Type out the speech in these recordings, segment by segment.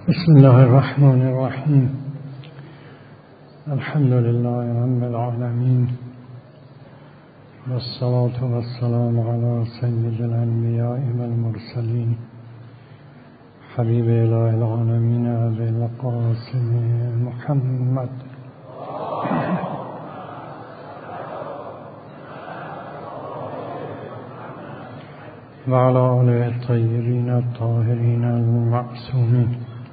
بسم الله الرحمن الرحیم. الحمد لله رب العالمین والصلاة والسلام على سید الانبیاء والمرسلین حبیب اله العالمین ابی القاسم محمد و علی آله الطیبین الطاهرین المعصومین.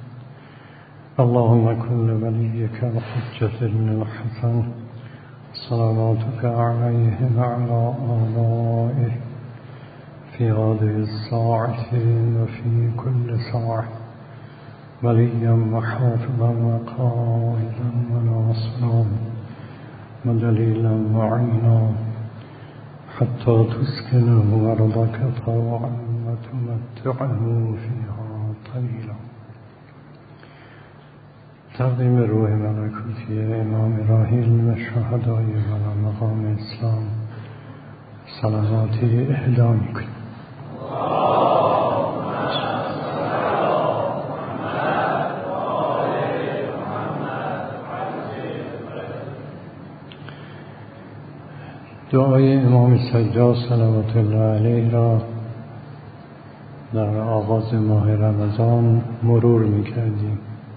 اللهم كن لوليك الحجة بن الحسن صلواتك عليه وعلى آبائه في هذه الساعة وفي كل ساعة وليا وحافظا وقائدا وناصرا ودليلا وعينا حتى تسكنه أرضك طوعا وتمتعه فيها طويلا. تقدیم روح ملکوتی امام راحل و شهدای و مقام اسلام صلواتی اهدا میکنیم. دعای امام سجاد صلوات الله علیه را در آغاز ماه رمضان مرور میکردیم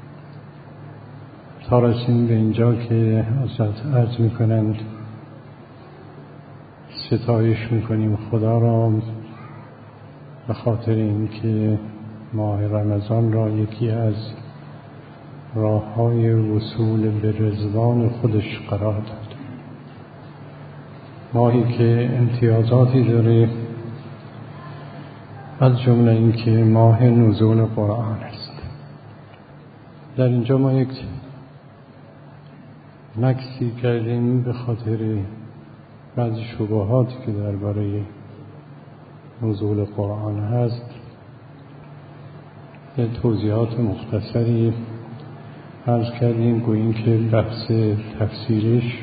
تا رسیم به اینجا که حضرت عرض میکنند ستایش میکنیم خدا را به خاطر اینکه ماه رمضان را یکی از راه‌های وصول به رضوان خودش قرار داد. ماهی که امتیازاتی داره، از جمله اینکه ماه نزول قرآن است. در اینجا ما یک مکسی کردیم به خاطر بعضی شبهاتی که درباره نزول قرآن هست. به توضیحات مختصری عرض کردیم، گوییم که بحث تفسیرش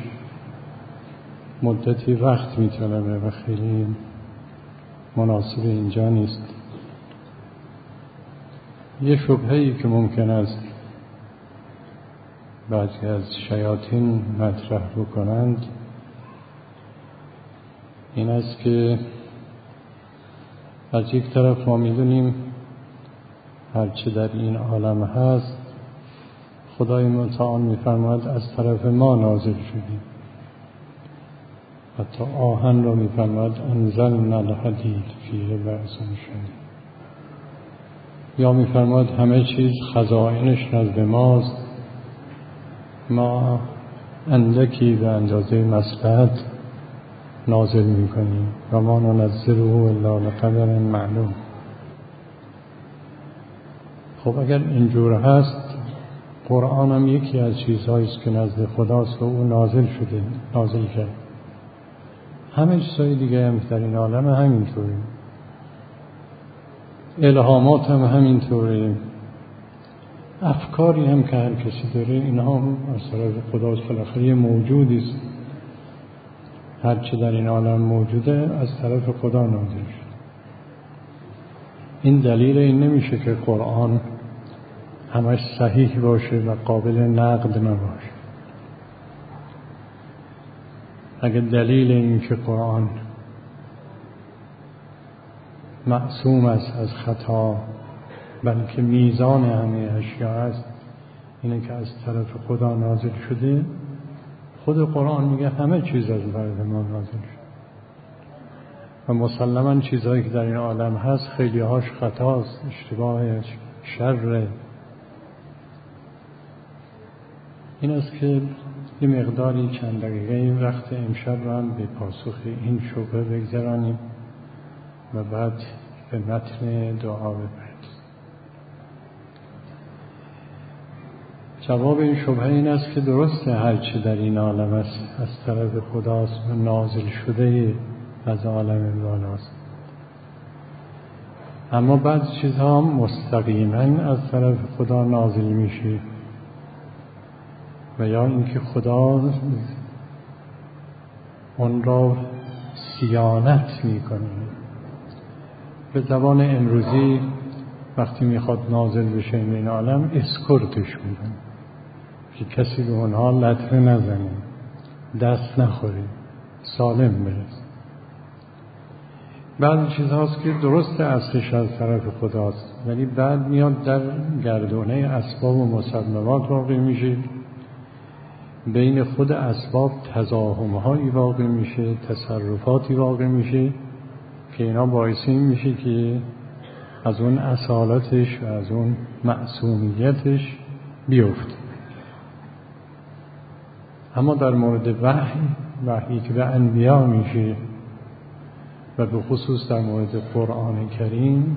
مدتی وقت می‌طلبه و خیلی مناسب اینجا نیست. یه شبهه‌ای که ممکن است بعضی از شیاطین مطرح بکنند این است که از یک طرف ما می‌دونیم هرچه در این عالم هست خدای متعال می‌فرماید از طرف ما نازل شدیم. حتی آهن را می‌فرماید انزلنا الحدید فیه بأس شدید. یا می‌فرماید همه چیز خزائنش نزد ماست، ما اندکی به اندازه مصلحت نازل میکنیم و ما ننزله الا بقدر معلوم. خب اگر اینجور هست، قرآن هم یکی از چیزهایی است که نزد خداست و او نازل کرد. همه چیزهای دیگه هم در این عالم همینطوره، الهامات هم همینطوره، افکاری هم که هر کسی داره اینها هم از طرف خداست. بالاخره یه موجودی است، هر چه در این عالم موجوده از طرف خدا نازل شده. این دلیل این نمیشه که قرآن همش صحیح باشه و قابل نقد نباشه. اگر دلیل این که قرآن معصوم است از خطا بلکه میزان همه اشیاء است، اینه که از طرف خدا نازل شده، خود قرآن میگه همه چیز از طرف ما نازل شده و مسلماً چیزهایی که در این عالم هست خیلی هاش خطاست، اشتباه، شر. این است که یه مقداری چند دقیقه وقت امشب رو هم به پاسخ این شبهه بگذرانیم و بعد به متن دعا بپردازیم. جواب این شبهه این است که درسته هرچه در این عالم است از طرف خداست و نازل شده از عالم بالاست، اما بعضی چیزها مستقیما از طرف خدا نازل میشه و یا اینکه خدا اون را صیانت میکنه. به زبان امروزی وقتی میخواد نازل بشه این عالم اسکورتش میکنه که کسی به اونها لطمه نزنه، دست نخوره، سالم برسه. بعضی چیزهاست که درست اصلش از طرف خداست، ولی بعد میاد در گردونه اسباب و مسببات واقع میشه، بین خود اسباب تزاحم‌هایی واقع میشه، تصرفاتی واقع میشه که اینا باعث این میشه که از اون اصالتش و از اون معصومیتش بیفته. اما در مورد وحی که به انبیا میشه و به خصوص در مورد قرآن کریم،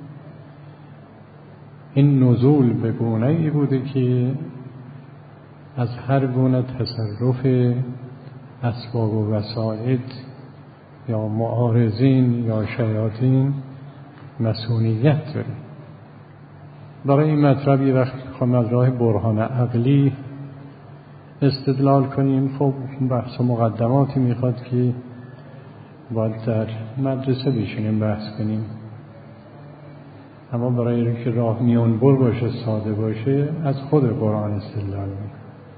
این نزول به گونه‌ای بوده که از هر گونه تصرف اسباب و وسائط یا معارضین یا شیاطین مسئولیت داره. برای این مطلب یه وقت خواهم از راه برهان عقلی استدلال کنیم. خب بحث و مقدماتی میخواد که باید در مدرسه بشینیم بحث کنیم، اما برای اینکه راه میانبر باشه، ساده باشه، از خود قرآن استدلال میکنیم.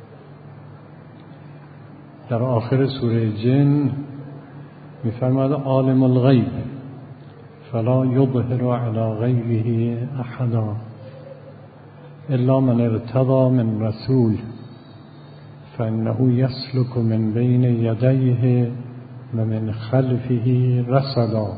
در آخر سوره جن میفرماد عالم الغیب فلا یظهر علی غیبه احدا الا من ارتضی من رسول فانه یسلک من بین یدیه و من خلفه رصدا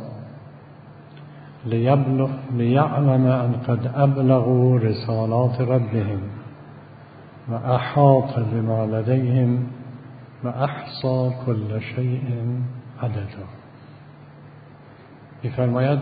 لیعلم ان قد ابلغوا رسالات ربهم و احاط بما لدیهم و احصا کل شیء عددا. می‌فرماید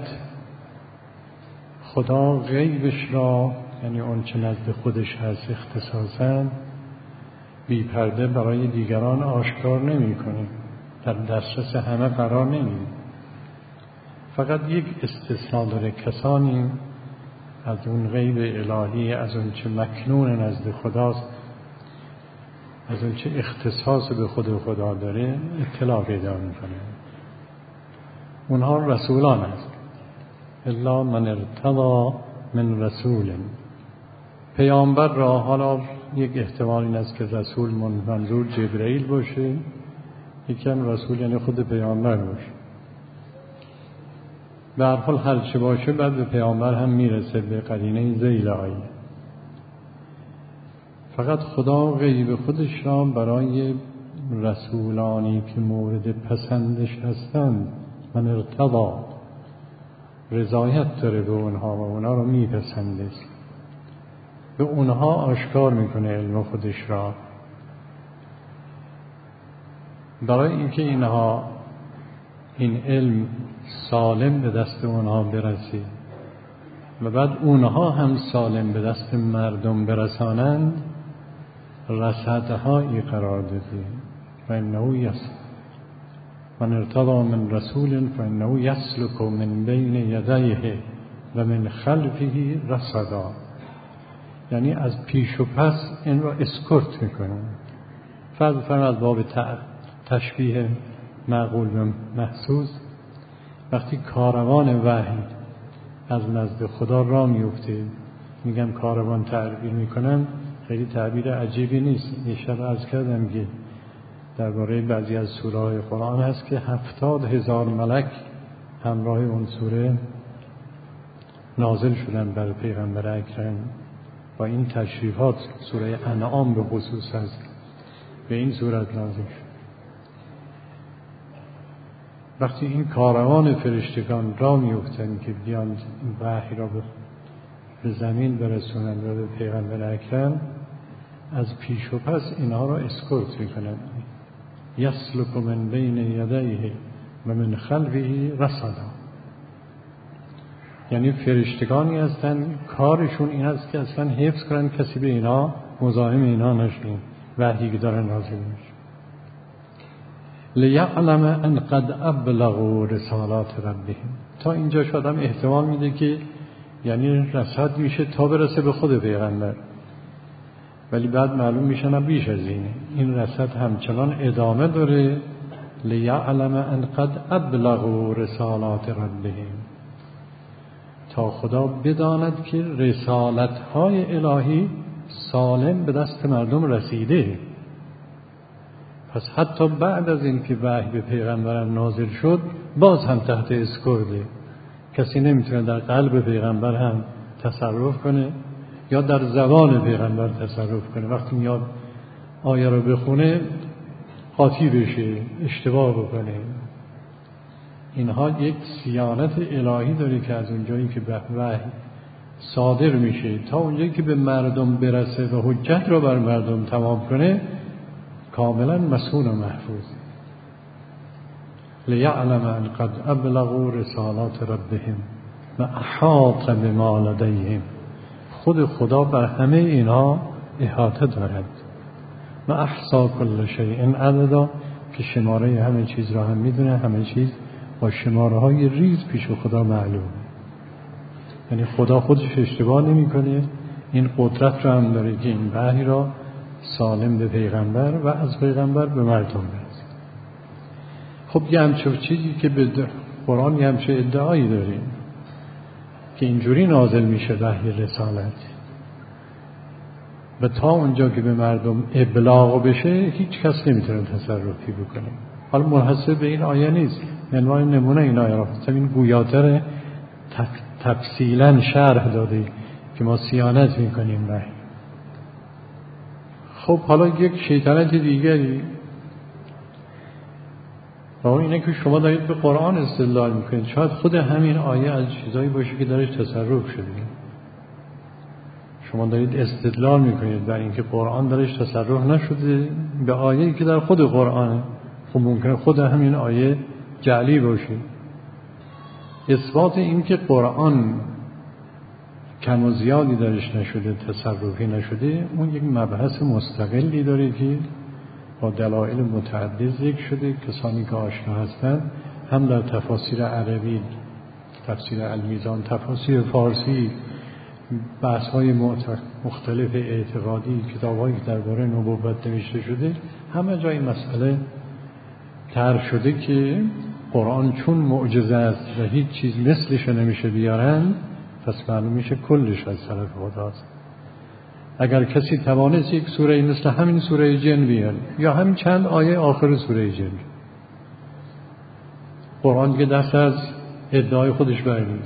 خدا غیبش را، یعنی اون چه نزد خودش هست اختصاصاً، بی پرده برای دیگران آشکار نمی‌کنه، در دسترس همه قرار نمیده. فقط یک استثناء داره، کسانی از اون غیب الهی، از اون چه مکنون نزد خداست، از اون چه اختصاص به خود خدا داره اطلاع پیدا میکنه. اونها رسولان است. الا من ارتضی من رسول. پیامبر را، حالا یک احتمال این است که رسول منظور جبرئیل باشه، یکم رسول یعنی خود پیامبر باشه. به هر حال هر چه باشه بعد به پیامبر هم میرسه به قرینه ذیل آیه. فقط خدا غیب خودش را برای رسولانی که مورد پسندش هستند من ارتضی، رضایت داره به اونها و اونها رو میپسنده، به اونها آشکار میکنه علم خودش را، برای اینکه اینها این علم سالم به دست اونها برسه و بعد اونها هم سالم به دست مردم برسانند. رصدهایی قرار داده فانه یسلک من ارتضی من رسول فانه یسلک من بین یدیه و من خلفه رصدا، یعنی از پیش و پس این را اسکورت میکنه. فرض از باب تشبیه معقول به محسوس، وقتی کاروان وحی از نزد خدا را میفته، میگم کاروان تعبیر میکنن، خیلی تعبیر عجیبی نیست. یه شب عرض کردم که درباره بعضی از سوره های قرآن هست که 70,000 ملک همراه اون سوره نازل شدن بر پیغمبر اکرم و این تشریفات سوره انعام به خصوص هست، به این صورت نازل شد. وقتی این کاروان فرشتگان را میفتن که بیان این وحی را به زمین برسونند و به پیغمبر اکرم، از پیش و پس اینها را اسکورت میکنند. یسلک من بین یدیه و من خلفه رصدا، یعنی فرشتگانی هستند کارشون این است که اصلا حفظ کنند کسی به اینا مزاحم اینا نشه، وحی که داره نازل میشه. لیعلم ان قد ابلغوا رسالات ربهم. تا اینجا شدم احتمال میده که یعنی رصد میشه تا برسه به خود پیغمبر، ولی بعد معلوم میشه نه بیش از اینه. این رصد همچنان ادامه داره. لیعلم ان قد ابلغوا رسالات ربهم، تا خدا بداند که رسالت‌های الهی سالم به دست مردم رسیده. پس حتی بعد از این که وحی به پیغمبرم نازل شد باز هم تحت اسکورده. کسی نمیتونه در قلب پیغمبر هم تصرف کنه یا در زبان پیغمبر تصرف کنه. وقتی میاد آیه رو بخونه قاطی بشه، اشتباه بکنه. اینها یک صیانت الهی داره که از اونجایی که وحی صادر میشه تا اونجایی که به مردم برسه و حجت رو بر مردم تمام کنه کاملا مسئول و محفوظ. لیعلم ان قد ابلغوا رسالات ربهم و احاط بما لدیهم. خود خدا بر همه اینها احاطه دارد. و احصا کل شیء عددا، که شماره همه چیز را هم میدونه. همه چیز با شماره های ریز پیش خدا معلوم. یعنی خدا خودش اشتباه نمیکنه. این قدرت را هم داره که این وحی را سالم به پیغمبر و از پیغمبر به مردم برسه. خب یه همچه چیزی که به قرآن یه همچه ادعایی داریم که اینجوری نازل میشه وحی رسالت و تا اونجا که به مردم ابلاغ بشه هیچ کس نمیتونه تصرفی بکنه. حالا منحصر به این آیه نیست. منوای نمونه این آیه را این گویاتر تفصیلا شرح داده که ما صیانت میکنیم وحی. خب حالا یک شیطنت دیگری و اینه که شما دارید به قرآن استدلال میکنید. شاید خود همین آیه از چیزایی باشه که درش تصرف شده. شما دارید استدلال میکنید بر اینکه قرآن درش تصرف نشده به آیه‌ای که در خود قرآنه. خب ممکنه خود همین آیه جعلی باشه. اثبات این که قرآن کم و زیادی درش نشده، تصرفی نشده، اون یک مبحث مستقلی داره که با دلایل متعدد ذکر شده. کسانی که آشنا هستند هم در تفاسیر عربی، تفسیر المیزان، تفاسیر فارسی، بحث‌های مختلف اعتقادی، کتاب‌هایی که درباره نبوت نوشته شده، همه جای مسئله طرح شده که قرآن چون معجزه است و هیچ چیز مثلش نمیشه بیارن، پس معلوم میشه کلش از طرف خداست. اگر کسی توانست یک سوره مثل همین سوره جن بیاره یا همین چند آیه آخر سوره جن، قرآن دیگه دست از ادعای خودش برمی‌داره.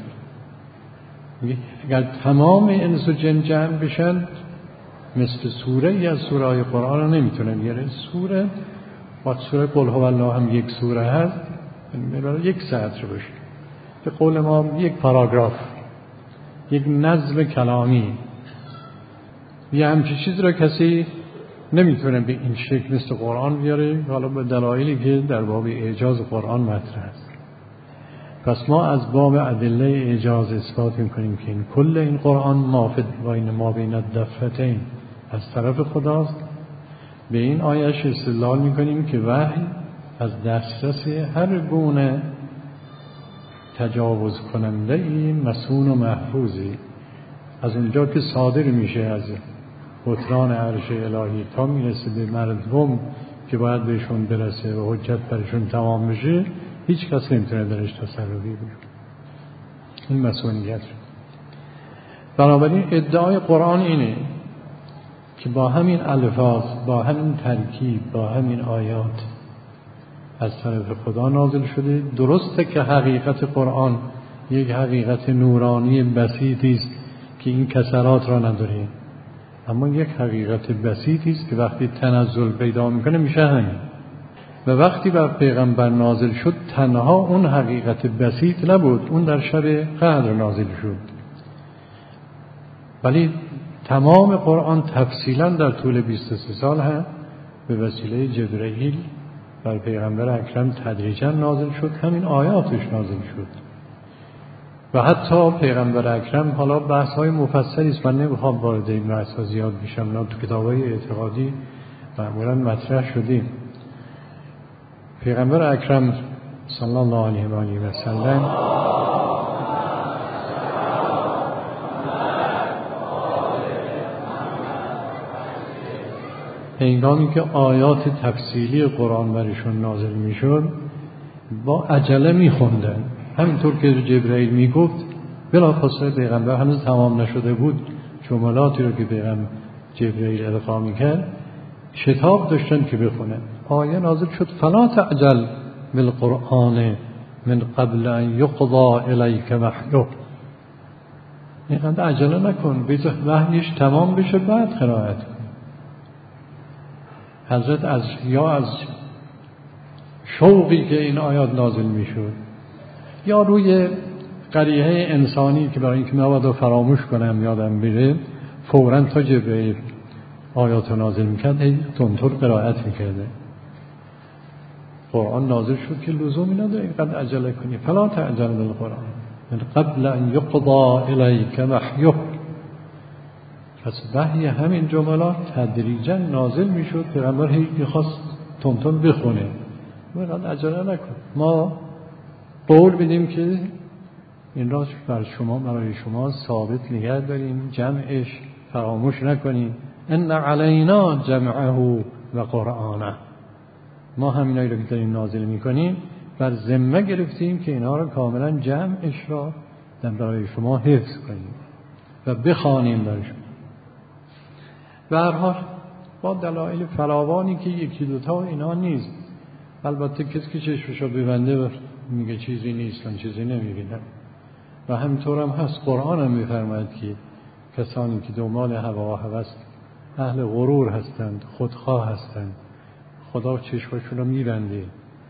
اگر تمام انس و جن جمع بشن مثل سوره ای از سوره های قرآن رو نمیتونه بیاره. سوره با سوره قل هو الله هم یک سوره هست، یعنی یک سطر باشه. به قول ما یک پاراگراف، یک نظم کلامی. یه همچین چیز را کسی نمیتونه به این شکل مثل قرآن بیاره، حالا به دلایلی که در باب اعجاز قرآن مطرح است. پس ما از باب ادله اعجاز اثبات میکنیم که این کل این قرآن ما بین الدفتین از طرف خداست. به این آیش استدلال میکنیم که وحی از دسترس هر گونه تجاوز کننده ای مسئول و محفوظی، از اونجا که صادر میشه از قطران عرش الهی تا میرسه به مردم که باید بهشون برسه و حجت برشون تمام بشه، هیچ کس نمیتونه درش تصرفی بکنه. این مسئولیت شد. بنابراین ادعای قرآن اینه که با همین الفاظ، با همین ترکیب، با همین آیات از طرف خدا نازل شده. درسته که حقیقت قرآن یک حقیقت نورانی بسیطی است که این کسرات را نداره، اما یک حقیقت بسیطی است که وقتی تنزل پیدا میکنه میشه همین. و وقتی بر پیغمبر نازل شد تنها اون حقیقت بسیط نبود، اون در شب قدر نازل شد، ولی تمام قرآن تفصیلا در طول 23 سال هم به وسیله جبرئیل بر پیغمبر اکرم تدریجا نازل شد. همین آیاتش نازل شد و حتی پیغمبر اکرم، حالا بحث های مفصلی است، من نمیخوام وارد این بحث ها زیاد بشم، نه تو کتاب‌های اعتقادی معمولا مطرح شدیم. پیغمبر اکرم صلی الله علیه و آله و سلم هنگامی که آیات تفصیلی قرآن برشون نازل میشد با عجله میخوندن، همینطور که جبرئیل میگفت بلافاصله پیغمبر هنوز تمام نشده بود جملاتی رو که پیغمبر جبرئیل القا میکرد شتاب داشتن که بخونن. آیه نازل شد فلا تعجل بالقرآن من قبل ان یقضى الیک وحیه. اینقدر عجله نکن، بذار وحیش تمام بشه بعد قرائت کن. حضرت از شوقی که این آیات نازل میشد یا روی قریحه انسانی که برای اینکه نباید فراموش کنم یادم بره فوراً تا جبرئیل آیات نازل میکرد تونتون قرائت میکرده. قرآن نازل شد که لزومی نداره اینقدر عجله کنی. فلا تعجل بالقرآن من قبل ان یقضى الیک وحیه. پس وحی همین جملات تدریجا نازل میشد، پیغمبر هیچ میخواست تونتون بخونه. اینقدر عجله نکن. ما قول بدیم که این را برای شما ثابت نگه داریم، جمعش فراموش نکنیم. ان علینا جمعه و قرآنه. ما همینایی رو که داریم نازل میکنیم بر ذمه گرفتیم که اینها رو کاملا جمعش را برای شما حفظ کنیم و بخوانیم برای شما. به هر حال با دلایل فراوانی که یکی دوتا اینا نیست. البته کسی که چشمشو ببنده میگه چیزی نیست، من چیزی نمیبینم. و همینطور هم هست. قرآن هم میفرماید که کسانی که دنبال هوا و هوس اهل غرور هستند، خودخواه هستند، خدا چشمشون رو میبنده،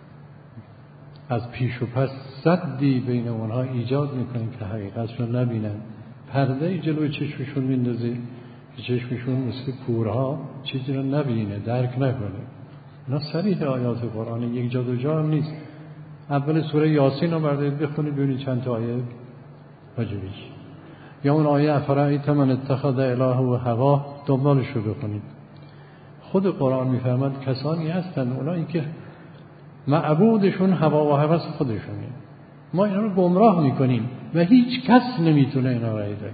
از پیش و پس سدی بین اونها ایجاد میکنه که حقیقتش رو نبینن، پرده جلوی چشمشون میندازه که چشمشون مثل کورها چیزی رو نبینه، درک نکنه. اینا صریح آیات قرآن، یک جا دو جا هم نیست. اول سوره یاسین رو بردارید بخونید ببینید چند تا آیه واجبیش، یا اون آیه افرأیت من اتخذ الهه و هواه دنبالش رو بخونید. خود قرآن میفرماد کسانی هستند اونایی که معبودشون هوا و هوس خودشونه. ما اینا رو گمراه میکنیم و هیچ کس نمیتونه اینا رای بده.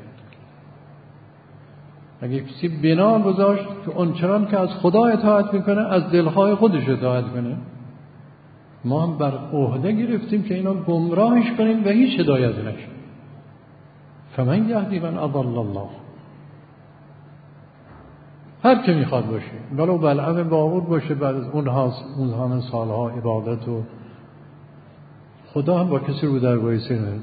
اگه کسی بنا گذاشت که اونچنان که از خدا اطاعت میکنه از دلهای خودش اطاعت کنه، ما هم بر عهده گرفتیم که اینا گمراهش کنیم و هیچ هدایت نشه. فمن یهدی من اضل الله. هر که میخواد باشه، ولو بلعم باقور باشه، بعد از اون همه سالها عبادت و خدا هم با کسی رو در وایسی نداره.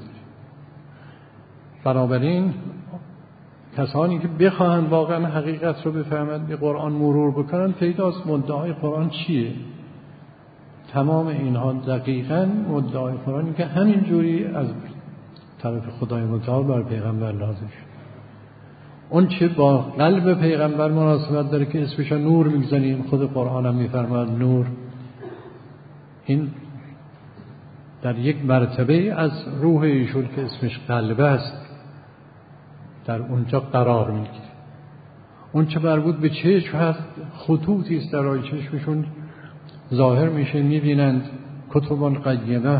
بنابراین کسانی که بخواهند واقعا حقیقت رو بفهمند، به قرآن مرور بکنن، پیداست مدعای قرآن چیه. تمام اینها دقیقاً مدعای قرآنی که همین جوری از طرف خدای متعال بر پیغمبر نازل شد. اون چه با قلب پیغمبر مناسبت داره که اسمش نور میگذاریم، خود قرآن هم میفرماید نور. این در یک مرتبه از روح ایشون که اسمش قلب است در اونجا قرار میگیره. اون چه مربوط به چشم هست خطوطی است در راه چشمشون ظاهر میشه، میبینند. کتب قیمه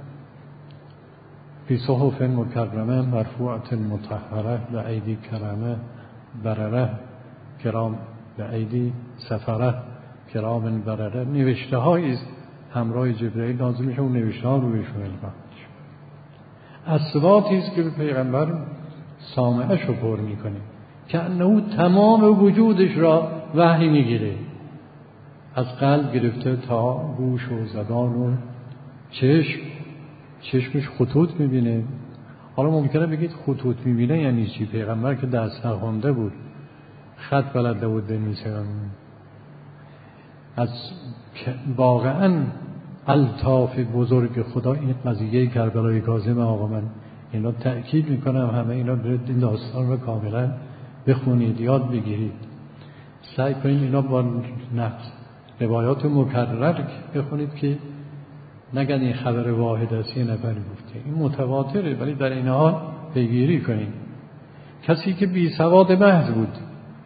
فی صحف مکرمه مرفوعه مطهره به ایدی کرامه برره کرام به ایدی سفره کرام برره. نوشته هایی است همراه جبرئیل نازل میشه، اون نوشته ها رو بهشون القا میشه. اصواتی است که به پیغمبر سامعش رو پر میکنه که انه تمام وجودش را وحی میگیره، از قلب گرفته تا گوش و زبان و چشمش خطوط میبینه. حالا ممکنه بگید خطوط میبینه یعنی چی؟ پیغمبر که دست نخونده بود، خط بلده بود بنویسه. از واقعا الطاف بزرگ خدا این قضیه کربلای کاظم آقا، من اینا تأکید میکنم همه اینا برید این داستان رو کاملا بخونید، یاد بگیرید، سعی کنید اینا با نفس روایات مکرر بخونید که نگن این خبر واحد است یه نفر گفته، این متواتره، ولی در این حال پیگیری کنید. کسی که بی سواد محض بود،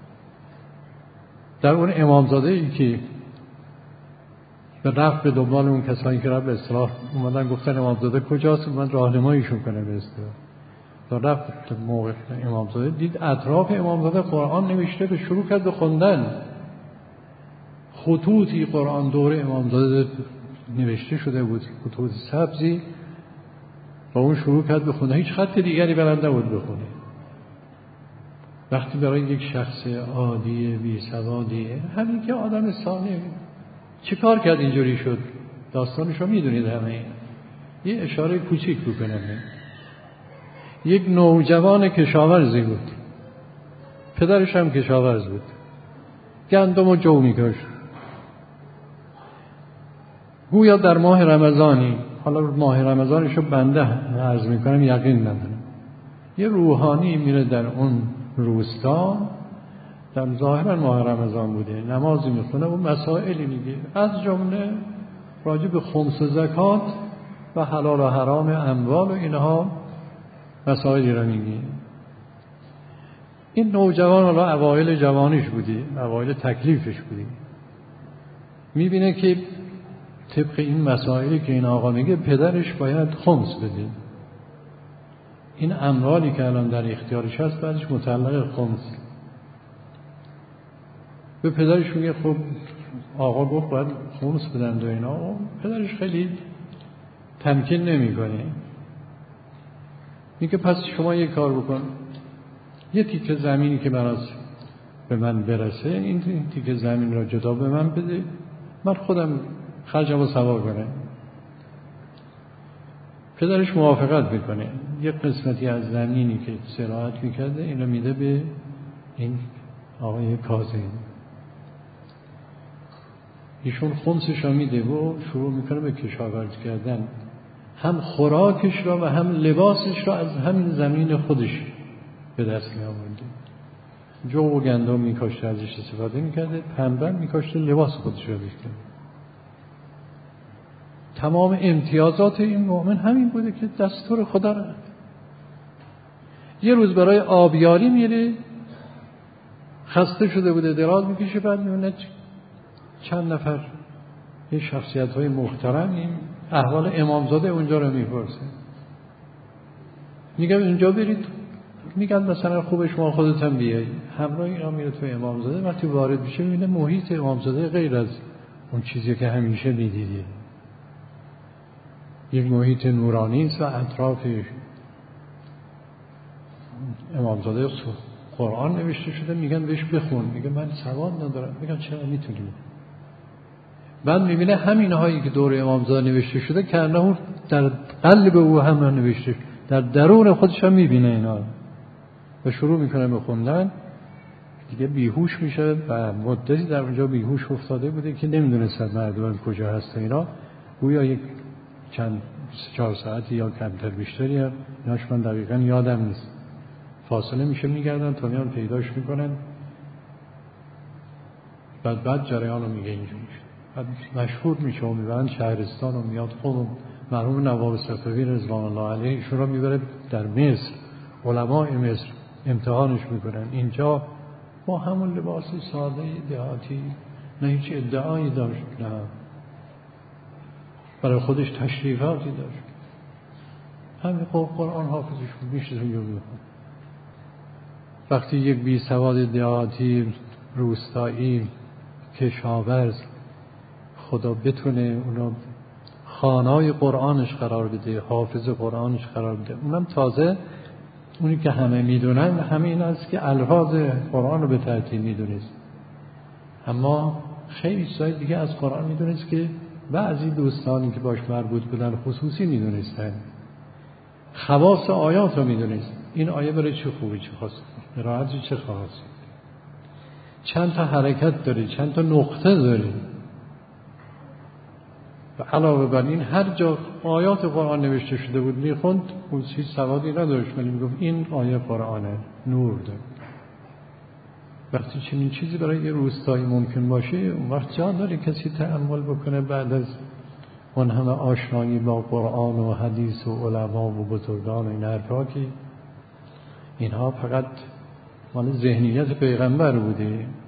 در اون امامزاده ای که به رفت به دنبال اون کسانی که به اصطلاح اومدن گفتن امامزاده کجاست، اومد راهنماییشون کنه به اصطلاح، تا رفت موقع امامزاده دید اطراف امامزاده قرآن نوشته، به شروع کرد به خوندن. خطوطی قرآن دور امامزاده نوشته شده بود، خطوط سبزی و اون شروع کرد بخونه، هیچ خط دیگری بلد نبود بخونه. وقتی برای یک شخص عادی بی سوادی، همین که آدم ساده چه کار کرد اینجوری شد، داستانشو میدونید همه. یه اشاره کوچیک بکنم. یک نوجوان کشاورزی بود، پدرش هم کشاورز بود، گندم و جو میکاشت. گویا در ماه رمضانی، حالا ماه رمضانشو بنده عرض میکنم یقین ندارم، یه روحانی میره در اون روستا، در ظاهرا ماه رمضان بوده، نمازی میخونه و مسائلی میگه، از جمله راجع به خمس و زکات و حلال و حرام اموال و اینها مسائلی را میگه. این نوجوان حالا اوایل جوانیش بودی، اوایل تکلیفش بودی، میبینه که طبق این مسائلی که این آقا میگه پدرش باید خمس بده. این اموالی که الان در اختیارش هست بعدش متعلق خمس. به پدرش میگه خب آقا گفت باید خمس بدن و اینا، و پدرش خیلی تمکین نمیکنه. میگه پس شما یه کار بکن، یه تیکه زمینی که به من برسه، این تیکه زمین را جدا به من بده، من خودم خرجمو سوا کنم. پدرش موافقت میکنه، یه قسمتی از زمینی که زراعت میکرده اینو میده به این آقای کاظم. ایشون خمسش را میده و شروع میکنه به کشاورزی کردن، هم خوراکش را و هم لباسش را از همین زمین خودش به دست می آورده. جو و گندم میکاشته، ازش استفاده میکرده، پنبه میکاشته، لباس خودش را میکرده. تمام امتیازات این مؤمن همین بوده که دستور خدا را. یه روز برای آبیاری میره، خسته شده بوده، دراز میکشه، بعد میونه چند نفر یه شخصیت های محترم این احوال امامزاده اونجا رو میپرسه. میگم اینجا برید، میگن مثلا خوبه شما خودت هم بیایی. همراه اینا میره تو امامزاده، وقتی وارد میشه میبینه محیط امامزاده غیر از اون چیزی که همیشه میدیدی، یک محیط نورانی است و اطراف امامزاده قرآن نوشته شده. میگن بهش بخون، میگه من سواد ندارم. میگن چرا میتونی؟ بعد میبینه همین هایی که دور امامزاده نوشته شده کنه در قلب او هم نوشته، در درون خودش هم میبینه اینا و شروع میکنه به خوندن. دیگه بیهوش میشه و مدتی در اونجا بیهوش افتاده بوده که نمیدونست مردم کجا هست اینا. گویا یک چند 4 ساعتی یا کمتر بیشتری هم ایناش من دقیقا یادم نیست، فاصله میشه میگردن تا میان پیداش میکنن. بعد جریان رو میگه اینجوری بعد مشهور میشه و میبرن شهرستان و میاد خود مرحوم نواب صفوی رضوان الله علیه ایشون رو میبره در مصر، علمای مصر امتحانش میکنن. اینجا با همون لباس ساده دهاتی، نه هیچ ادعایی داشت، نه برای خودش تشریفاتی داشت، همین قرآن حافظش بود، میشه اینجا میخواد. وقتی یک بی سواد دهاتی روستایی کشاورز خدا بتونه اونو خانای قرآنش قرار بده، حافظ قرآنش قرار بده، اونم تازه اونی که همه میدونن همین است که الفاظ قرآن رو به ترتیب میدونست، اما خیلی چیزای دیگه از قرآن میدونست که بعضی دوستانی که باش مربوط بودن خصوصی میدونستن. خواص آیات رو میدونست، این آیه برای چه خوبی چه خاصی، قرائت چه خاصی، چند تا حرکت داره، چند تا نقطه داره. و علاوه بر این هر جا آیات قرآن نوشته شده بود میخوند، اون هیچ سوادی نداشت ولی میگفت این آیه قرآنه، نور داره. وقتی چنین چیزی برای یه روستایی ممکن باشه، اون وقت جا داره کسی تأمل بکنه بعد از اون همه آشنایی با قرآن و حدیث و علما و بزرگان و این حرفا که اینها فقط مال ذهنیت پیغمبر بوده.